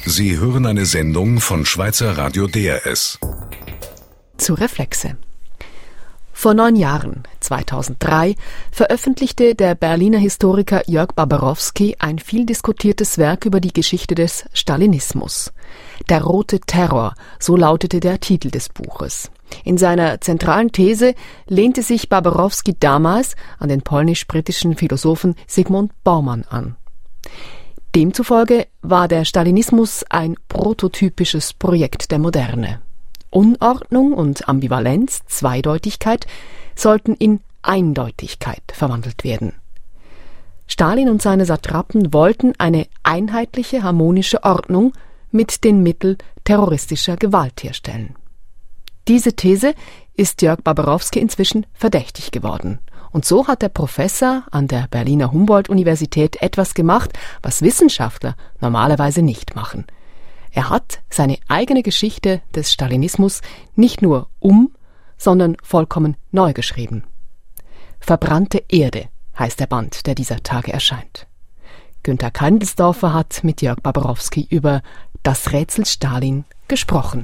Sie hören eine Sendung von Schweizer Radio DRS. Zu Reflexe. Vor 9 Jahren, 2003, veröffentlichte der Berliner Historiker Jörg Barbarowski ein viel diskutiertes Werk über die Geschichte des Stalinismus. Der rote Terror, so lautete der Titel des Buches. In seiner zentralen These lehnte sich Barbarowski damals an den polnisch-britischen Philosophen Zygmunt Bauman an. Demzufolge war der Stalinismus ein prototypisches Projekt der Moderne. Unordnung und Ambivalenz, Zweideutigkeit, sollten in Eindeutigkeit verwandelt werden. Stalin und seine Satrapen wollten eine einheitliche, harmonische Ordnung mit den Mitteln terroristischer Gewalt herstellen. Diese These ist Jörg Barbarowski inzwischen verdächtig geworden. Und so hat der Professor an der Berliner Humboldt-Universität etwas gemacht, was Wissenschaftler normalerweise nicht machen. Er hat seine eigene Geschichte des Stalinismus nicht nur sondern vollkommen neu geschrieben. Verbrannte Erde heißt der Band, der dieser Tage erscheint. Günter Keindelsdorfer hat mit Jörg Barbarowski über das Rätsel Stalin gesprochen.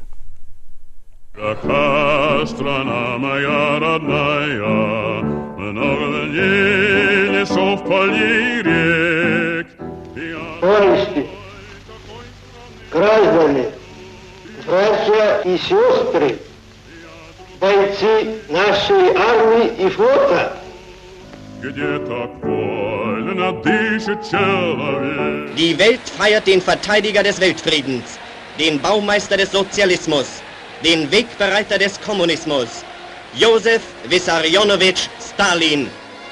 Товарищи, граждане, братья и сестры, бойцы нашей армии и флота. Die Welt feiert den Verteidiger des Weltfriedens, den Baumeister des Sozialismus, den Wegbereiter des Kommunismus, Josef Wissarionowitsch Stalin.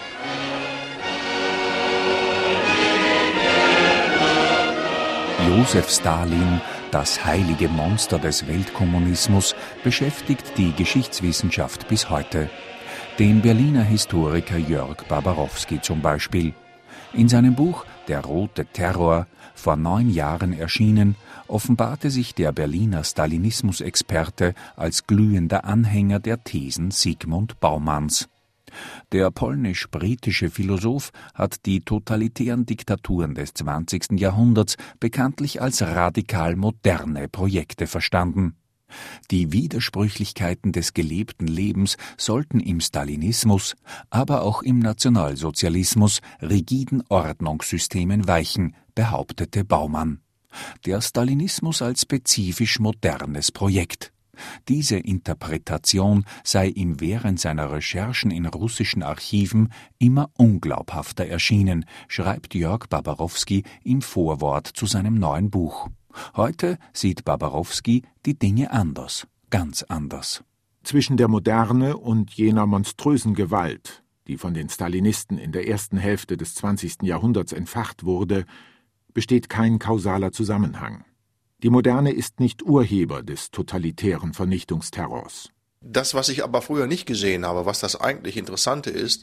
Josef Stalin, das heilige Monster des Weltkommunismus, beschäftigt die Geschichtswissenschaft bis heute. Den Berliner Historiker Jörg Barbarowski zum Beispiel. In seinem Buch »Der rote Terror«, vor 9 Jahren erschienen, offenbarte sich der Berliner Stalinismus-Experte als glühender Anhänger der Thesen Zygmunt Baumans. Der polnisch-britische Philosoph hat die totalitären Diktaturen des 20. Jahrhunderts bekanntlich als radikal moderne Projekte verstanden. Die Widersprüchlichkeiten des gelebten Lebens sollten im Stalinismus, aber auch im Nationalsozialismus rigiden Ordnungssystemen weichen, behauptete Baumann. Der Stalinismus als spezifisch modernes Projekt. Diese Interpretation sei ihm während seiner Recherchen in russischen Archiven immer unglaubhafter erschienen, schreibt Jörg Barbarowski im Vorwort zu seinem neuen Buch. Heute sieht Barbarowski die Dinge anders, ganz anders. Zwischen der Moderne und jener monströsen Gewalt, die von den Stalinisten in der ersten Hälfte des 20. Jahrhunderts entfacht wurde, besteht kein kausaler Zusammenhang. Die Moderne ist nicht Urheber des totalitären Vernichtungsterrors. Das, was ich aber früher nicht gesehen habe, was das eigentlich Interessante ist,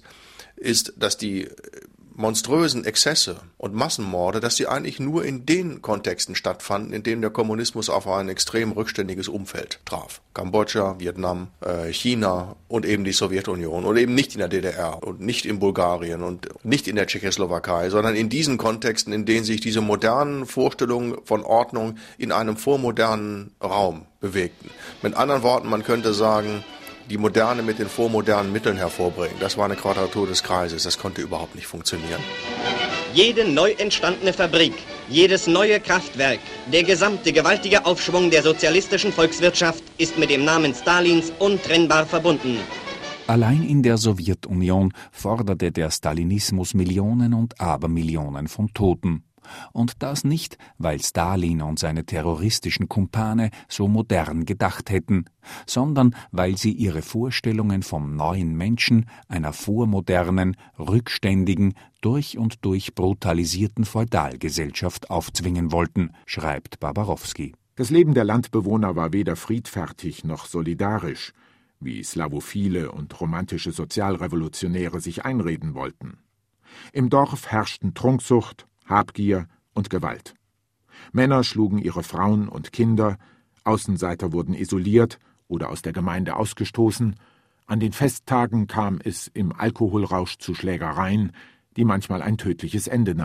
dass die monströsen Exzesse und Massenmorde, dass die eigentlich nur in den Kontexten stattfanden, in denen der Kommunismus auf ein extrem rückständiges Umfeld traf. Kambodscha, Vietnam, China und eben die Sowjetunion und eben nicht in der DDR und nicht in Bulgarien und nicht in der Tschechoslowakei, sondern in diesen Kontexten, in denen sich diese modernen Vorstellungen von Ordnung in einem vormodernen Raum bewegten. Mit anderen Worten, man könnte sagen, die Moderne mit den vormodernen Mitteln hervorbringen. Das war eine Quadratur des Kreises, das konnte überhaupt nicht funktionieren. Jede neu entstandene Fabrik, jedes neue Kraftwerk, der gesamte gewaltige Aufschwung der sozialistischen Volkswirtschaft ist mit dem Namen Stalins untrennbar verbunden. Allein in der Sowjetunion forderte der Stalinismus Millionen und Abermillionen von Toten. Und das nicht, weil Stalin und seine terroristischen Kumpane so modern gedacht hätten, sondern weil sie ihre Vorstellungen vom neuen Menschen, einer vormodernen, rückständigen, durch und durch brutalisierten Feudalgesellschaft aufzwingen wollten, schreibt Barbarowski. Das Leben der Landbewohner war weder friedfertig noch solidarisch, wie slavophile und romantische Sozialrevolutionäre sich einreden wollten. Im Dorf herrschten Trunksucht, Habgier und Gewalt. Männer schlugen ihre Frauen und Kinder, Außenseiter wurden isoliert oder aus der Gemeinde ausgestoßen, an den Festtagen kam es im Alkoholrausch zu Schlägereien, die manchmal ein tödliches Ende nahmen.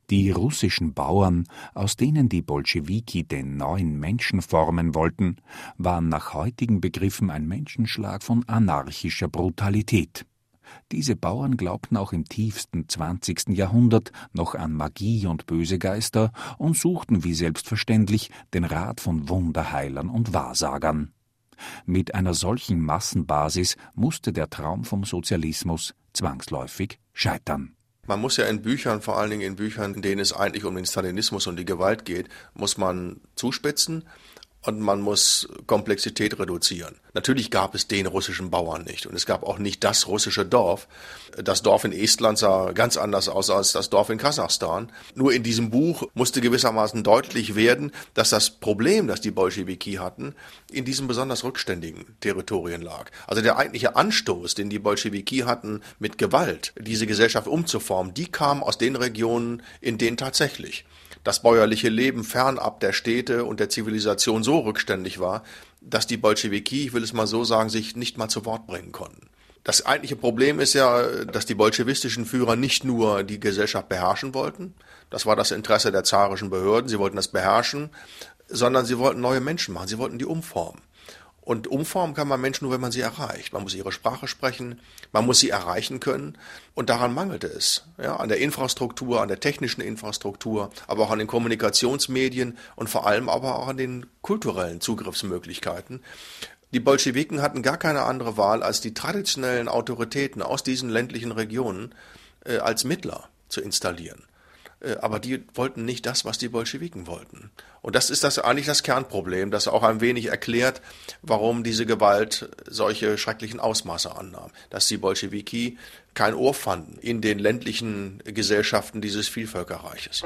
Die russischen Bauern, aus denen die Bolschewiki den neuen Menschen formen wollten, waren nach heutigen Begriffen ein Menschenschlag von anarchischer Brutalität. Diese Bauern glaubten auch im tiefsten 20. Jahrhundert noch an Magie und böse Geister und suchten wie selbstverständlich den Rat von Wunderheilern und Wahrsagern. Mit einer solchen Massenbasis musste der Traum vom Sozialismus zwangsläufig scheitern. Man muss ja in Büchern, vor allen Dingen in Büchern, in denen es eigentlich um den Stalinismus und die Gewalt geht, muss man zuspitzen und man muss Komplexität reduzieren. Natürlich gab es den russischen Bauern nicht und es gab auch nicht das russische Dorf. Das Dorf in Estland sah ganz anders aus als das Dorf in Kasachstan. Nur in diesem Buch musste gewissermaßen deutlich werden, dass das Problem, das die Bolschewiki hatten, in diesen besonders rückständigen Territorien lag. Also der eigentliche Anstoß, den die Bolschewiki hatten, mit Gewalt diese Gesellschaft umzuformen, die kam aus den Regionen, in denen tatsächlich das bäuerliche Leben fernab der Städte und der Zivilisation so rückständig war, dass die Bolschewiki, ich will es mal so sagen, sich nicht mal zu Wort bringen konnten. Das eigentliche Problem ist ja, dass die bolschewistischen Führer nicht nur die Gesellschaft beherrschen wollten, das war das Interesse der zarischen Behörden, sie wollten das beherrschen, sondern sie wollten neue Menschen machen, sie wollten die umformen. Und umformen kann man Menschen nur, wenn man sie erreicht. Man muss ihre Sprache sprechen, man muss sie erreichen können. Und daran mangelte es. Ja, an der Infrastruktur, an der technischen Infrastruktur, aber auch an den Kommunikationsmedien und vor allem aber auch an den kulturellen Zugriffsmöglichkeiten. Die Bolschewiken hatten gar keine andere Wahl, als die traditionellen Autoritäten aus diesen ländlichen Regionen als Mittler zu installieren. Aber die wollten nicht das, was die Bolschewiken wollten. Und das ist eigentlich das Kernproblem, das auch ein wenig erklärt, warum diese Gewalt solche schrecklichen Ausmaße annahm. Dass die Bolschewiki kein Ohr fanden in den ländlichen Gesellschaften dieses Vielvölkerreiches.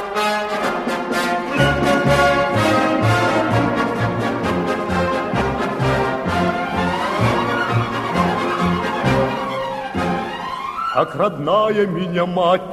Как родная меня мать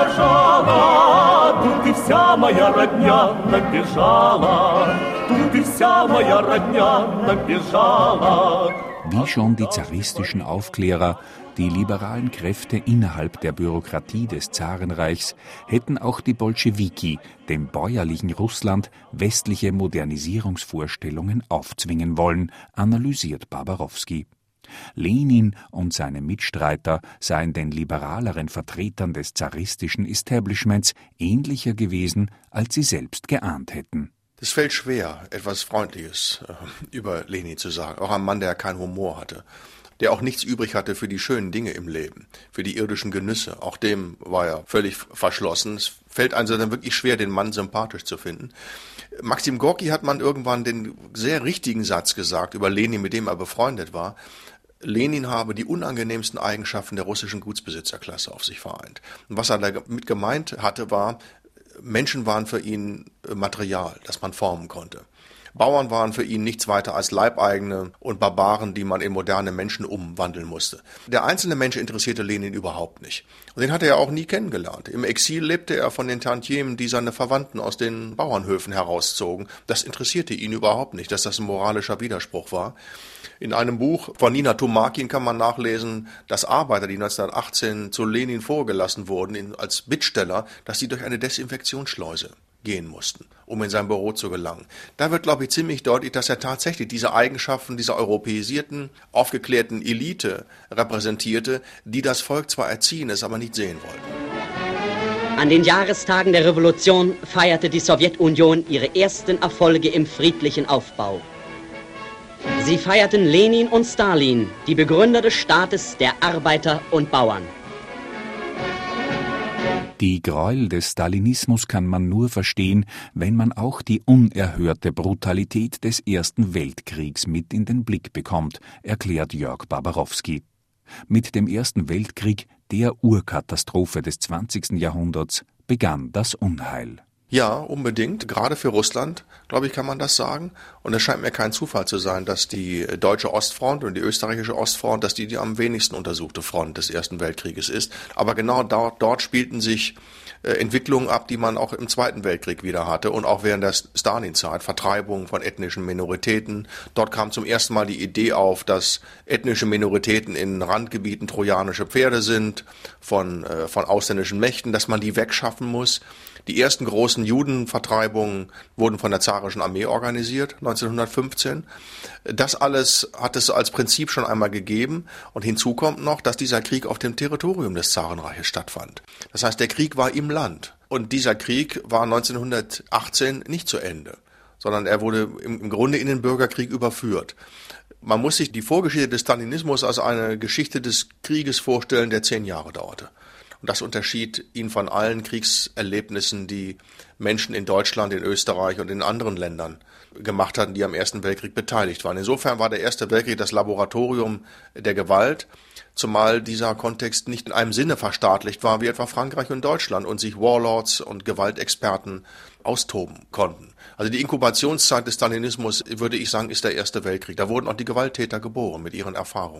провожала, тут и вся моя родня набежала, тут и вся моя родня набежала. Wie schon die zaristischen Aufklärer, die liberalen Kräfte innerhalb der Bürokratie des Zarenreichs, hätten auch die Bolschewiki dem bäuerlichen Russland westliche Modernisierungsvorstellungen aufzwingen wollen, analysiert Barbarowski. Lenin und seine Mitstreiter seien den liberaleren Vertretern des zaristischen Establishments ähnlicher gewesen, als sie selbst geahnt hätten. Es fällt schwer, etwas Freundliches über Lenin zu sagen, auch ein Mann, der keinen Humor hatte, der auch nichts übrig hatte für die schönen Dinge im Leben, für die irdischen Genüsse. Auch dem war er völlig verschlossen. Es fällt einem dann wirklich schwer, den Mann sympathisch zu finden. Maxim Gorki hat man irgendwann den sehr richtigen Satz gesagt über Lenin, mit dem er befreundet war. Lenin habe die unangenehmsten Eigenschaften der russischen Gutsbesitzerklasse auf sich vereint. Und was er damit gemeint hatte, war, Menschen waren für ihn Material, das man formen konnte. Bauern waren für ihn nichts weiter als Leibeigene und Barbaren, die man in moderne Menschen umwandeln musste. Der einzelne Mensch interessierte Lenin überhaupt nicht. Und den hatte er auch nie kennengelernt. Im Exil lebte er von den Tantiemen, die seine Verwandten aus den Bauernhöfen herauszogen. Das interessierte ihn überhaupt nicht, dass das ein moralischer Widerspruch war. In einem Buch von Nina Tomakin kann man nachlesen, dass Arbeiter, die 1918 zu Lenin vorgelassen wurden als Bittsteller, dass sie durch eine Desinfektionsschleuse gehen mussten, um in sein Büro zu gelangen. Da wird, glaube ich, ziemlich deutlich, dass er tatsächlich diese Eigenschaften dieser europäisierten, aufgeklärten Elite repräsentierte, die das Volk zwar erziehen, es aber nicht sehen wollten. An den Jahrestagen der Revolution feierte die Sowjetunion ihre ersten Erfolge im friedlichen Aufbau. Sie feierten Lenin und Stalin, die Begründer des Staates der Arbeiter und Bauern. Die Gräuel des Stalinismus kann man nur verstehen, wenn man auch die unerhörte Brutalität des Ersten Weltkriegs mit in den Blick bekommt, erklärt Jörg Barbarowski. Mit dem Ersten Weltkrieg, der Urkatastrophe des 20. Jahrhunderts, begann das Unheil. Ja, unbedingt. Gerade für Russland, glaube ich, kann man das sagen. Und es scheint mir kein Zufall zu sein, dass die deutsche Ostfront und die österreichische Ostfront, dass die am wenigsten untersuchte Front des Ersten Weltkrieges ist. Aber genau dort spielten sich Entwicklungen ab, die man auch im Zweiten Weltkrieg wieder hatte und auch während der Stalinzeit, Vertreibung von ethnischen Minoritäten. Dort kam zum ersten Mal die Idee auf, dass ethnische Minoritäten in Randgebieten trojanische Pferde sind von ausländischen Mächten, dass man die wegschaffen muss. Die ersten großen Judenvertreibungen wurden von der zarischen Armee organisiert, 1915. Das alles hat es als Prinzip schon einmal gegeben. Und hinzu kommt noch, dass dieser Krieg auf dem Territorium des Zarenreiches stattfand. Das heißt, der Krieg war im Land. Und dieser Krieg war 1918 nicht zu Ende, sondern er wurde im Grunde in den Bürgerkrieg überführt. Man muss sich die Vorgeschichte des Stalinismus als eine Geschichte des Krieges vorstellen, der 10 Jahre dauerte. Und das unterschied ihn von allen Kriegserlebnissen, die Menschen in Deutschland, in Österreich und in anderen Ländern gemacht hatten, die am Ersten Weltkrieg beteiligt waren. Insofern war der Erste Weltkrieg das Laboratorium der Gewalt, zumal dieser Kontext nicht in einem Sinne verstaatlicht war, wie etwa Frankreich und Deutschland, und sich Warlords und Gewaltexperten austoben konnten. Also die Inkubationszeit des Stalinismus, würde ich sagen, ist der Erste Weltkrieg. Da wurden auch die Gewalttäter geboren mit ihren Erfahrungen.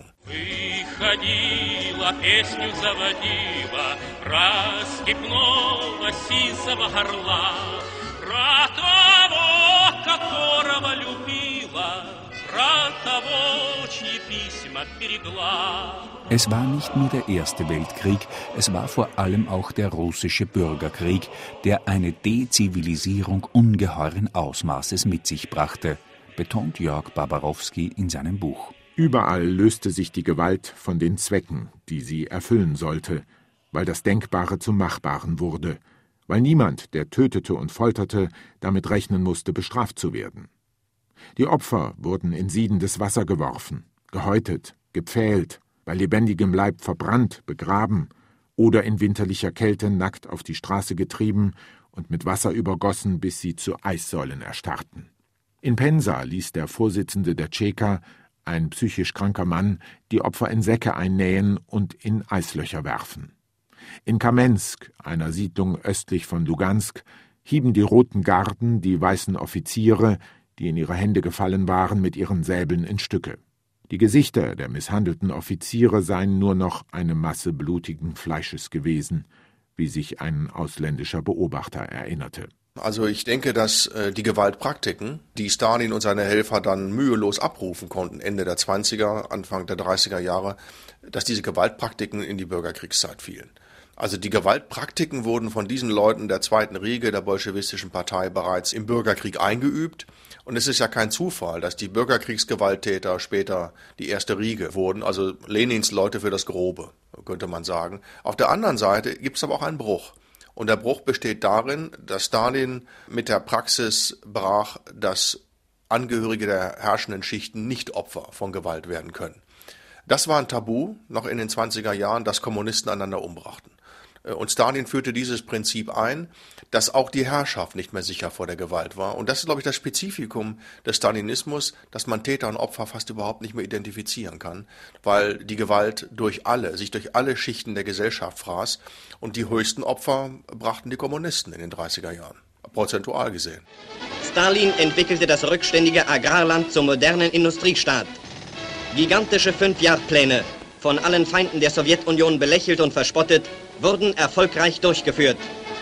Es war nicht nur der Erste Weltkrieg, es war vor allem auch der russische Bürgerkrieg, der eine Dezivilisierung ungeheuren Ausmaßes mit sich brachte, betont Jörg Barbarowski in seinem Buch. Überall löste sich die Gewalt von den Zwecken, die sie erfüllen sollte, weil das Denkbare zum Machbaren wurde, weil niemand, der tötete und folterte, damit rechnen musste, bestraft zu werden. Die Opfer wurden in siedendes Wasser geworfen, gehäutet, gepfählt, bei lebendigem Leib verbrannt, begraben oder in winterlicher Kälte nackt auf die Straße getrieben und mit Wasser übergossen, bis sie zu Eissäulen erstarrten. In Pensa ließ der Vorsitzende der Tscheka, ein psychisch kranker Mann, die Opfer in Säcke einnähen und in Eislöcher werfen. In Kamensk, einer Siedlung östlich von Lugansk, hieben die Roten Garden die weißen Offiziere, die in ihre Hände gefallen waren, mit ihren Säbeln in Stücke. Die Gesichter der misshandelten Offiziere seien nur noch eine Masse blutigen Fleisches gewesen, wie sich ein ausländischer Beobachter erinnerte. Also ich denke, dass die Gewaltpraktiken, die Stalin und seine Helfer dann mühelos abrufen konnten, Ende der 20er, Anfang der 30er Jahre, dass diese Gewaltpraktiken in die Bürgerkriegszeit fielen. Also die Gewaltpraktiken wurden von diesen Leuten der zweiten Riege der bolschewistischen Partei bereits im Bürgerkrieg eingeübt. Und es ist ja kein Zufall, dass die Bürgerkriegsgewalttäter später die erste Riege wurden, also Lenins Leute für das Grobe, könnte man sagen. Auf der anderen Seite gibt es aber auch einen Bruch. Und der Bruch besteht darin, dass Stalin mit der Praxis brach, dass Angehörige der herrschenden Schichten nicht Opfer von Gewalt werden können. Das war ein Tabu, noch in den 20er Jahren, dass Kommunisten einander umbrachten. Und Stalin führte dieses Prinzip ein, dass auch die Herrschaft nicht mehr sicher vor der Gewalt war. Und das ist, glaube ich, das Spezifikum des Stalinismus, dass man Täter und Opfer fast überhaupt nicht mehr identifizieren kann, weil die Gewalt sich durch alle Schichten der Gesellschaft fraß. Und die höchsten Opfer brachten die Kommunisten in den 30er Jahren, prozentual gesehen. Stalin entwickelte das rückständige Agrarland zum modernen Industriestaat. Gigantische 5-Jahr-Pläne, von allen Feinden der Sowjetunion belächelt und verspottet, wurden erfolgreich durchgeführt.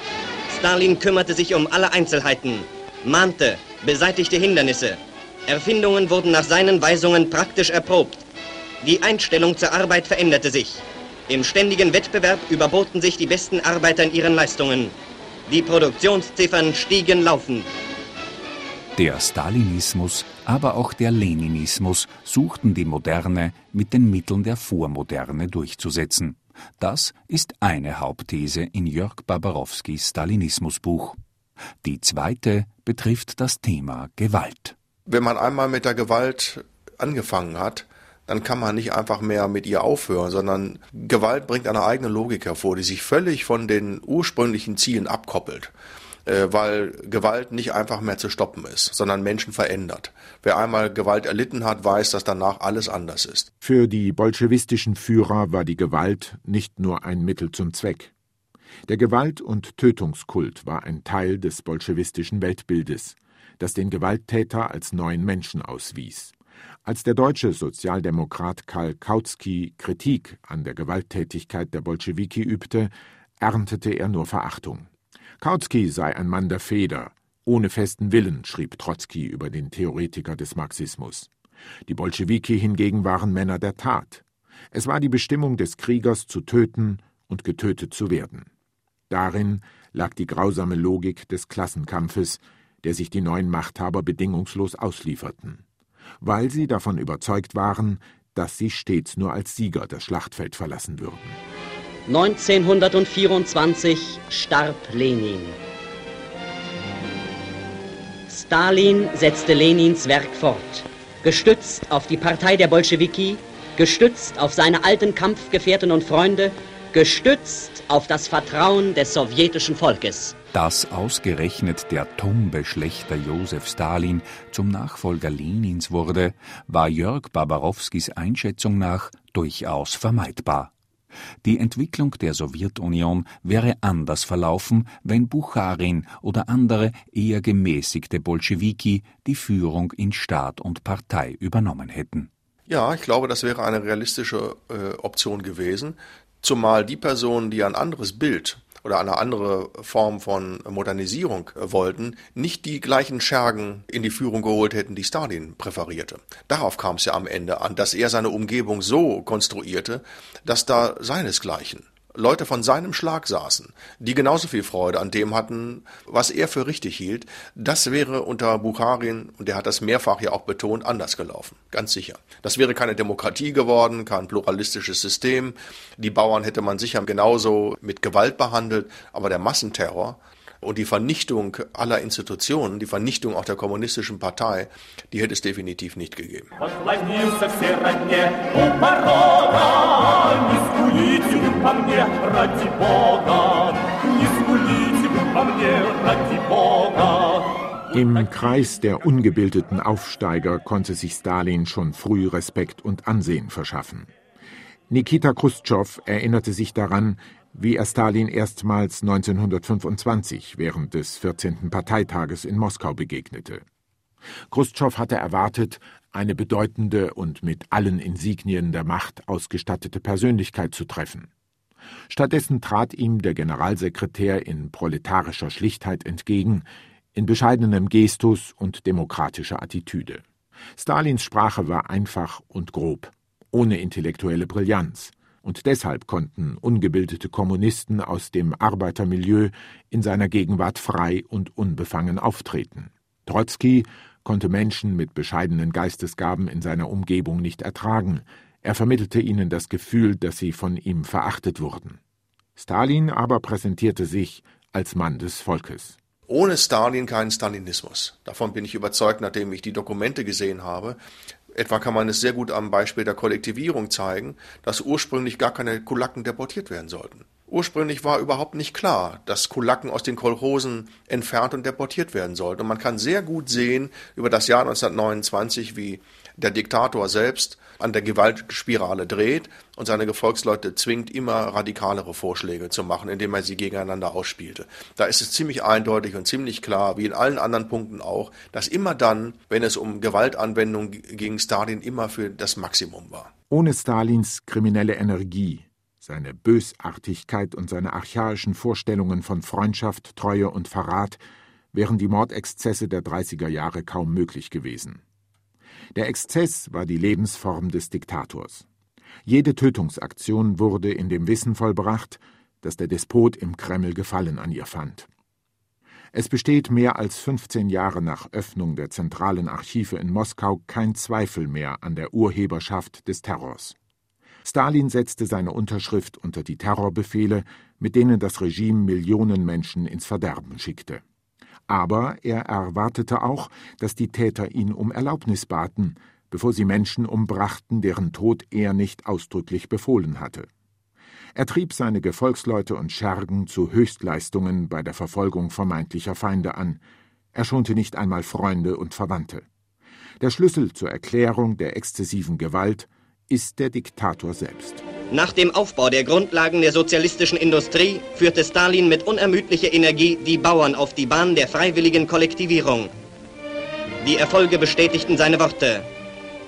Stalin kümmerte sich um alle Einzelheiten, mahnte, beseitigte Hindernisse. Erfindungen wurden nach seinen Weisungen praktisch erprobt. Die Einstellung zur Arbeit veränderte sich. Im ständigen Wettbewerb überboten sich die besten Arbeiter in ihren Leistungen. Die Produktionsziffern stiegen laufend. Der Stalinismus, aber auch der Leninismus suchten die Moderne mit den Mitteln der Vormoderne durchzusetzen. Das ist eine Hauptthese in Jörg Barbarowskis Stalinismusbuch. Die zweite betrifft das Thema Gewalt. Wenn man einmal mit der Gewalt angefangen hat, dann kann man nicht einfach mehr mit ihr aufhören, sondern Gewalt bringt eine eigene Logik hervor, die sich völlig von den ursprünglichen Zielen abkoppelt. Weil Gewalt nicht einfach mehr zu stoppen ist, sondern Menschen verändert. Wer einmal Gewalt erlitten hat, weiß, dass danach alles anders ist. Für die bolschewistischen Führer war die Gewalt nicht nur ein Mittel zum Zweck. Der Gewalt- und Tötungskult war ein Teil des bolschewistischen Weltbildes, das den Gewalttäter als neuen Menschen auswies. Als der deutsche Sozialdemokrat Karl Kautsky Kritik an der Gewalttätigkeit der Bolschewiki übte, erntete er nur Verachtung. Kautsky sei ein Mann der Feder, ohne festen Willen, schrieb Trotzki über den Theoretiker des Marxismus. Die Bolschewiki hingegen waren Männer der Tat. Es war die Bestimmung des Kriegers zu töten und getötet zu werden. Darin lag die grausame Logik des Klassenkampfes, der sich die neuen Machthaber bedingungslos auslieferten, weil sie davon überzeugt waren, dass sie stets nur als Sieger das Schlachtfeld verlassen würden. 1924 starb Lenin. Stalin setzte Lenins Werk fort. Gestützt auf die Partei der Bolschewiki, gestützt auf seine alten Kampfgefährten und Freunde, gestützt auf das Vertrauen des sowjetischen Volkes. Dass ausgerechnet der Tombe-Schlächter Josef Stalin zum Nachfolger Lenins wurde, war Jörg Babarowskis Einschätzung nach durchaus vermeidbar. Die Entwicklung der Sowjetunion wäre anders verlaufen, wenn Bucharin oder andere eher gemäßigte Bolschewiki die Führung in Staat und Partei übernommen hätten. Ja, ich glaube, das wäre eine realistische Option gewesen, zumal die Personen, die ein anderes Bild oder eine andere Form von Modernisierung wollten, nicht die gleichen Schergen in die Führung geholt hätten, die Stalin präferierte. Darauf kam es ja am Ende an, dass er seine Umgebung so konstruierte, dass da seinesgleichen Leute von seinem Schlag saßen, die genauso viel Freude an dem hatten, was er für richtig hielt. Das wäre unter Bucharin, und der hat das mehrfach ja auch betont, anders gelaufen, ganz sicher. Das wäre keine Demokratie geworden, kein pluralistisches System. Die Bauern hätte man sicher genauso mit Gewalt behandelt, aber der Massenterror und die Vernichtung aller Institutionen, die Vernichtung auch der kommunistischen Partei, die hätte es definitiv nicht gegeben. Im Kreis der ungebildeten Aufsteiger konnte sich Stalin schon früh Respekt und Ansehen verschaffen. Nikita Chruschtschow erinnerte sich daran, wie er Stalin erstmals 1925 während des 14. Parteitages in Moskau begegnete. Chruschtschow hatte erwartet, eine bedeutende und mit allen Insignien der Macht ausgestattete Persönlichkeit zu treffen. Stattdessen trat ihm der Generalsekretär in proletarischer Schlichtheit entgegen, in bescheidenem Gestus und demokratischer Attitüde. Stalins Sprache war einfach und grob, ohne intellektuelle Brillanz. Und deshalb konnten ungebildete Kommunisten aus dem Arbeitermilieu in seiner Gegenwart frei und unbefangen auftreten. Trotzki konnte Menschen mit bescheidenen Geistesgaben in seiner Umgebung nicht ertragen. Er vermittelte ihnen das Gefühl, dass sie von ihm verachtet wurden. Stalin aber präsentierte sich als Mann des Volkes. Ohne Stalin kein Stalinismus. Davon bin ich überzeugt, nachdem ich die Dokumente gesehen habe. Etwa kann man es sehr gut am Beispiel der Kollektivierung zeigen, dass ursprünglich gar keine Kulaken deportiert werden sollten. Ursprünglich war überhaupt nicht klar, dass Kulaken aus den Kolchosen entfernt und deportiert werden sollten. Und man kann sehr gut sehen über das Jahr 1929, wie der Diktator selbst an der Gewaltspirale dreht und seine Gefolgsleute zwingt, immer radikalere Vorschläge zu machen, indem er sie gegeneinander ausspielte. Da ist es ziemlich eindeutig und ziemlich klar, wie in allen anderen Punkten auch, dass immer dann, wenn es um Gewaltanwendung ging, Stalin immer für das Maximum war. Ohne Stalins kriminelle Energie, seine Bösartigkeit und seine archaischen Vorstellungen von Freundschaft, Treue und Verrat wären die Mordexzesse der 30er Jahre kaum möglich gewesen. Der Exzess war die Lebensform des Diktators. Jede Tötungsaktion wurde in dem Wissen vollbracht, dass der Despot im Kreml Gefallen an ihr fand. Es besteht mehr als 15 Jahre nach Öffnung der zentralen Archive in Moskau kein Zweifel mehr an der Urheberschaft des Terrors. Stalin setzte seine Unterschrift unter die Terrorbefehle, mit denen das Regime Millionen Menschen ins Verderben schickte. Aber er erwartete auch, dass die Täter ihn um Erlaubnis baten, bevor sie Menschen umbrachten, deren Tod er nicht ausdrücklich befohlen hatte. Er trieb seine Gefolgsleute und Schergen zu Höchstleistungen bei der Verfolgung vermeintlicher Feinde an. Er schonte nicht einmal Freunde und Verwandte. Der Schlüssel zur Erklärung der exzessiven Gewalt ist der Diktator selbst. Nach dem Aufbau der Grundlagen der sozialistischen Industrie führte Stalin mit unermüdlicher Energie die Bauern auf die Bahn der freiwilligen Kollektivierung. Die Erfolge bestätigten seine Worte.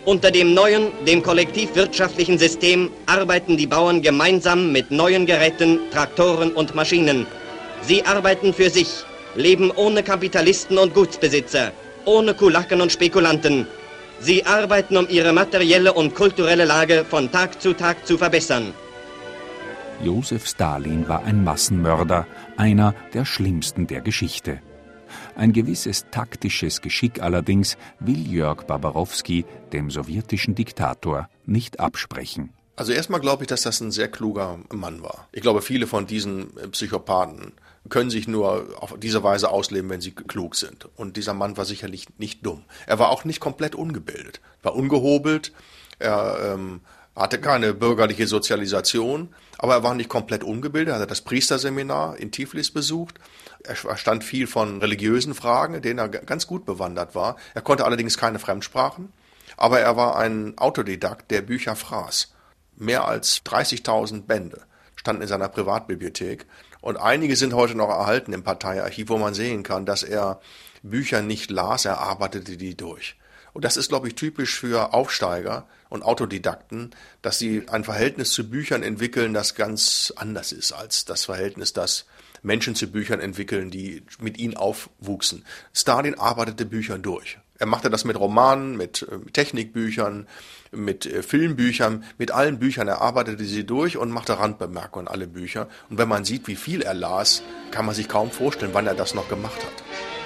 Unter dem neuen, dem kollektivwirtschaftlichen System arbeiten die Bauern gemeinsam mit neuen Geräten, Traktoren und Maschinen. Sie arbeiten für sich, leben ohne Kapitalisten und Gutsbesitzer, ohne Kulaken und Spekulanten. Sie arbeiten, um ihre materielle und kulturelle Lage von Tag zu verbessern. Josef Stalin war ein Massenmörder, einer der schlimmsten der Geschichte. Ein gewisses taktisches Geschick allerdings will Jörg Babarowski dem sowjetischen Diktator nicht absprechen. Also erstmal glaube ich, dass das ein sehr kluger Mann war. Ich glaube, viele von diesen Psychopathen können sich nur auf diese Weise ausleben, wenn sie klug sind. Und dieser Mann war sicherlich nicht dumm. Er war auch nicht komplett ungebildet, war ungehobelt, er hatte keine bürgerliche Sozialisation, aber er war nicht komplett ungebildet. Er hatte das Priesterseminar in Tiflis besucht. Er verstand viel von religiösen Fragen, in denen er ganz gut bewandert war. Er konnte allerdings keine Fremdsprachen, aber er war ein Autodidakt, der Bücher fraß. Mehr als 30.000 Bände standen in seiner Privatbibliothek. Und einige sind heute noch erhalten im Parteiarchiv, wo man sehen kann, dass er Bücher nicht las, er arbeitete die durch. Und das ist, glaube ich, typisch für Aufsteiger und Autodidakten, dass sie ein Verhältnis zu Büchern entwickeln, das ganz anders ist als das Verhältnis, das Menschen zu Büchern entwickeln, die mit ihnen aufwuchsen. Stalin arbeitete Bücher durch. Er machte das mit Romanen, mit Technikbüchern, mit Filmbüchern, mit allen Büchern. Er arbeitete sie durch und machte Randbemerkungen an alle Bücher. Und wenn man sieht, wie viel er las, kann man sich kaum vorstellen, wann er das noch gemacht hat.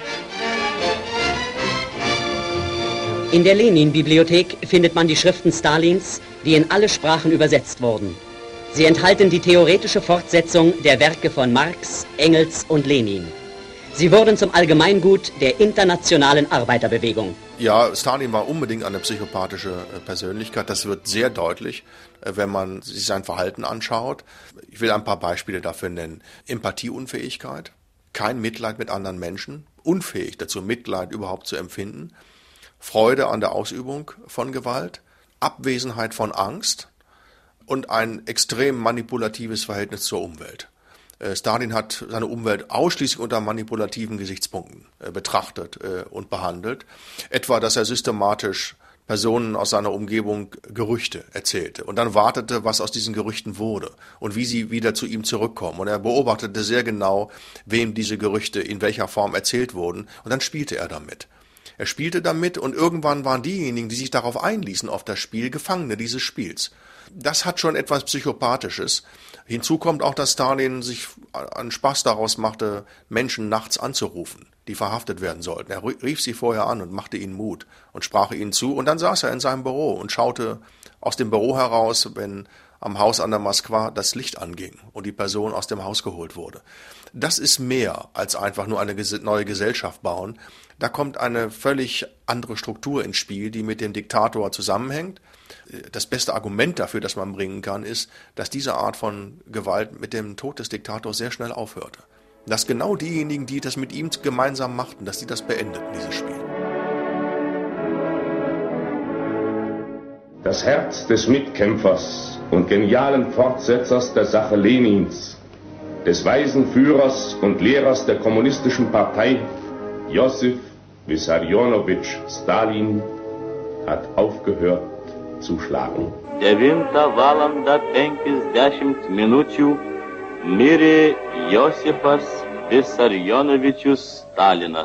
In der Lenin-Bibliothek findet man die Schriften Stalins, die in alle Sprachen übersetzt wurden. Sie enthalten die theoretische Fortsetzung der Werke von Marx, Engels und Lenin. Sie wurden zum Allgemeingut der internationalen Arbeiterbewegung. Ja, Stalin war unbedingt eine psychopathische Persönlichkeit. Das wird sehr deutlich, wenn man sich sein Verhalten anschaut. Ich will ein paar Beispiele dafür nennen. Empathieunfähigkeit, kein Mitleid mit anderen Menschen, unfähig dazu, Mitleid überhaupt zu empfinden, Freude an der Ausübung von Gewalt, Abwesenheit von Angst und ein extrem manipulatives Verhältnis zur Umwelt. Stalin hat seine Umwelt ausschließlich unter manipulativen Gesichtspunkten betrachtet und behandelt. Etwa, dass er systematisch Personen aus seiner Umgebung Gerüchte erzählte und dann wartete, was aus diesen Gerüchten wurde und wie sie wieder zu ihm zurückkommen. Und er beobachtete sehr genau, wem diese Gerüchte in welcher Form erzählt wurden, und dann spielte er damit. Er spielte damit und irgendwann waren diejenigen, die sich darauf einließen, auf das Spiel, Gefangene dieses Spiels. Das hat schon etwas Psychopathisches. Hinzu kommt auch, dass Stalin sich einen Spaß daraus machte, Menschen nachts anzurufen, die verhaftet werden sollten. Er rief sie vorher an und machte ihnen Mut und sprach ihnen zu. Und dann saß er in seinem Büro und schaute aus dem Büro heraus, wenn am Haus an der Moskwa das Licht anging und die Person aus dem Haus geholt wurde. Das ist mehr als einfach nur eine neue Gesellschaft bauen. Da kommt eine völlig andere Struktur ins Spiel, die mit dem Diktator zusammenhängt. Das beste Argument dafür, das man bringen kann, ist, dass diese Art von Gewalt mit dem Tod des Diktators sehr schnell aufhörte. Dass genau diejenigen, die das mit ihm gemeinsam machten, dass die das beendeten, dieses Spiel. Das Herz des Mitkämpfers und genialen Fortsetzers der Sache Lenins, des weisen Führers und Lehrers der kommunistischen Partei, Josef Wissarionowitsch Stalin, hat aufgehört zu schlagen. 9 valanda 50 minučių mirė Josifas Vissarionovičius Stalinas.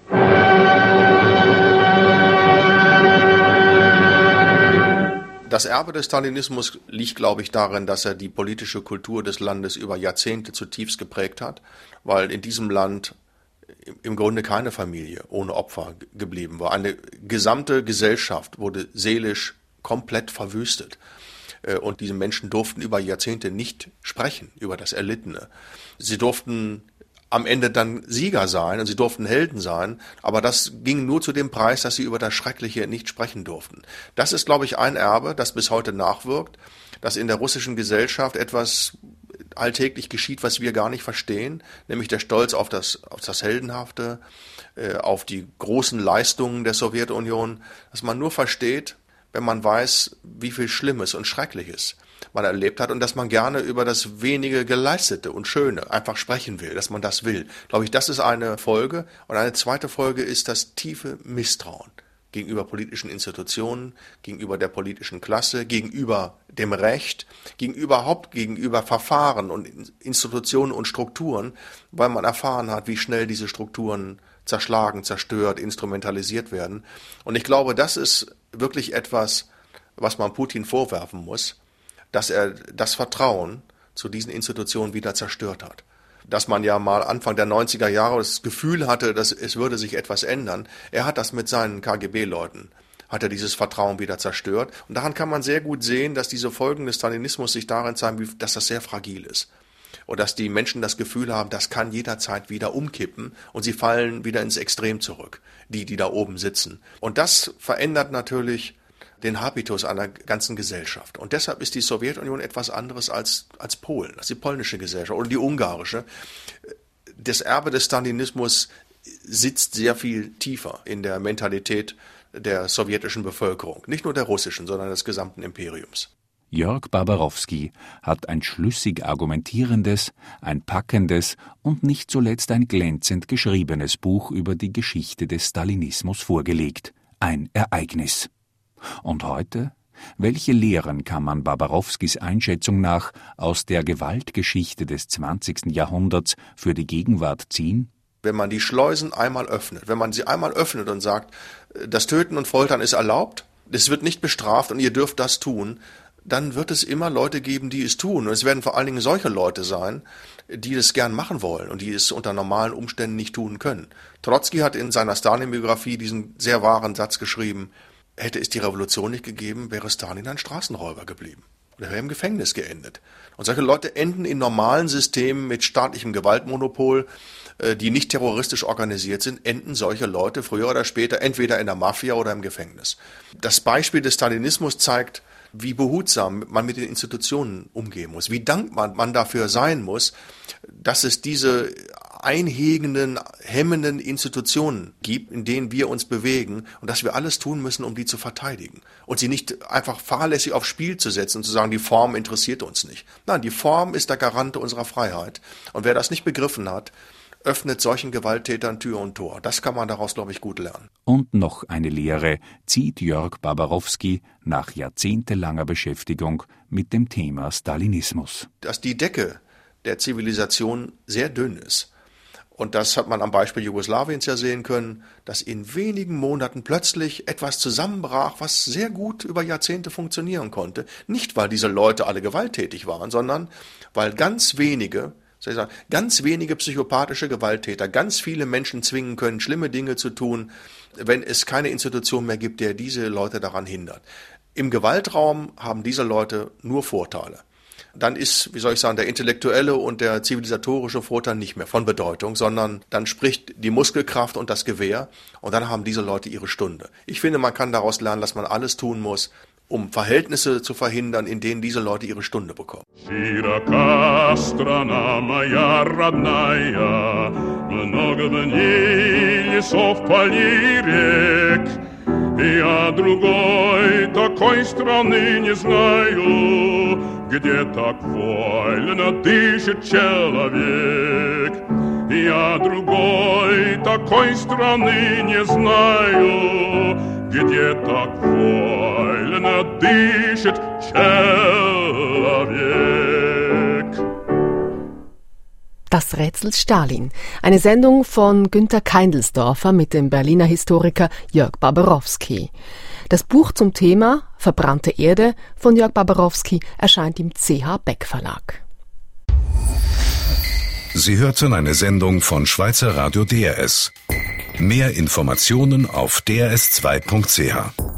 Das Erbe des Stalinismus liegt, glaube ich, darin, dass er die politische Kultur des Landes über Jahrzehnte zutiefst geprägt hat, weil in diesem Land im Grunde keine Familie ohne Opfer geblieben war. Eine gesamte Gesellschaft wurde seelisch komplett verwüstet. Und diese Menschen durften über Jahrzehnte nicht sprechen über das Erlittene. Sie durften am Ende dann Sieger sein und sie durften Helden sein, aber das ging nur zu dem Preis, dass sie über das Schreckliche nicht sprechen durften. Das ist, glaube ich, ein Erbe, das bis heute nachwirkt, dass in der russischen Gesellschaft etwas alltäglich geschieht, was wir gar nicht verstehen, nämlich der Stolz auf das Heldenhafte, auf die großen Leistungen der Sowjetunion, dass man nur versteht, wenn man weiß, wie viel Schlimmes und Schreckliches man erlebt hat und dass man gerne über das wenige Geleistete und Schöne einfach sprechen will, dass man das will. Glaube ich, das ist eine Folge. Und eine zweite Folge ist das tiefe Misstrauen gegenüber politischen Institutionen, gegenüber der politischen Klasse, gegenüber dem Recht, gegenüber Verfahren und Institutionen und Strukturen, weil man erfahren hat, wie schnell diese Strukturen zerschlagen, zerstört, instrumentalisiert werden. Und ich glaube, das ist wirklich etwas, was man Putin vorwerfen muss, dass er das Vertrauen zu diesen Institutionen wieder zerstört hat. Dass man ja mal Anfang der 90er Jahre das Gefühl hatte, dass es würde sich etwas ändern. Er hat das mit seinen KGB-Leuten, hat er dieses Vertrauen wieder zerstört. Und daran kann man sehr gut sehen, dass diese Folgen des Stalinismus sich darin zeigen, dass das sehr fragil ist. Und dass die Menschen das Gefühl haben, das kann jederzeit wieder umkippen und sie fallen wieder ins Extrem zurück, die da oben sitzen. Und das verändert natürlich den Habitus einer ganzen Gesellschaft. Und deshalb ist die Sowjetunion etwas anderes als Polen, als die polnische Gesellschaft oder die ungarische. Das Erbe des Stalinismus sitzt sehr viel tiefer in der Mentalität der sowjetischen Bevölkerung. Nicht nur der russischen, sondern des gesamten Imperiums. Jörg Barbarowski hat ein schlüssig argumentierendes, ein packendes und nicht zuletzt ein glänzend geschriebenes Buch über die Geschichte des Stalinismus vorgelegt. Ein Ereignis. Und heute? Welche Lehren kann man Barbarowskis Einschätzung nach aus der Gewaltgeschichte des 20. Jahrhunderts für die Gegenwart ziehen? Wenn man die Schleusen einmal öffnet, wenn man sie einmal öffnet und sagt, das Töten und Foltern ist erlaubt, es wird nicht bestraft und ihr dürft das tun, dann wird es immer Leute geben, die es tun. Und es werden vor allen Dingen solche Leute sein, die das gern machen wollen und die es unter normalen Umständen nicht tun können. Trotzki hat in seiner Stalin-Biografie diesen sehr wahren Satz geschrieben: Hätte es die Revolution nicht gegeben, wäre Stalin ein Straßenräuber geblieben. Er wäre im Gefängnis geendet. Und solche Leute enden in normalen Systemen mit staatlichem Gewaltmonopol, die nicht terroristisch organisiert sind, enden solche Leute früher oder später entweder in der Mafia oder im Gefängnis. Das Beispiel des Stalinismus zeigt, wie behutsam man mit den Institutionen umgehen muss, wie dankbar man dafür sein muss, dass es diese einhegenden, hemmenden Institutionen gibt, in denen wir uns bewegen und dass wir alles tun müssen, um die zu verteidigen und sie nicht einfach fahrlässig aufs Spiel zu setzen und zu sagen, die Form interessiert uns nicht. Nein, die Form ist der Garant unserer Freiheit und wer das nicht begriffen hat, öffnet solchen Gewalttätern Tür und Tor. Das kann man daraus, glaube ich, gut lernen. Und noch eine Lehre zieht Jörg Barbarowski nach jahrzehntelanger Beschäftigung mit dem Thema Stalinismus. Dass die Decke der Zivilisation sehr dünn ist. Und das hat man am Beispiel Jugoslawiens ja sehen können, dass in wenigen Monaten plötzlich etwas zusammenbrach, was sehr gut über Jahrzehnte funktionieren konnte. Nicht, weil diese Leute alle gewalttätig waren, sondern weil ganz wenige psychopathische Gewalttäter ganz viele Menschen zwingen können, schlimme Dinge zu tun, wenn es keine Institution mehr gibt, der diese Leute daran hindert. Im Gewaltraum haben diese Leute nur Vorteile. Dann ist, der intellektuelle und der zivilisatorische Vorteil nicht mehr von Bedeutung, sondern dann spricht die Muskelkraft und das Gewehr und dann haben diese Leute ihre Stunde. Ich finde, man kann daraus lernen, dass man alles tun muss, um Verhältnisse zu verhindern, in denen diese Leute ihre Stunde bekommen. Широка страна моя родная, много дней лесов, полей, рек. Я другой такой страны не знаю, где так вольно дышит человек. Я другой такой страны не знаю, где так вольно дышит человек. Das Rätsel Stalin. Eine Sendung von Günter Keindelsdorfer mit dem Berliner Historiker Jörg Barbarowski. Das Buch zum Thema Verbrannte Erde von Jörg Barbarowski erscheint im CH Beck Verlag. Sie hörten eine Sendung von Schweizer Radio DRS. Mehr Informationen auf drs2.ch.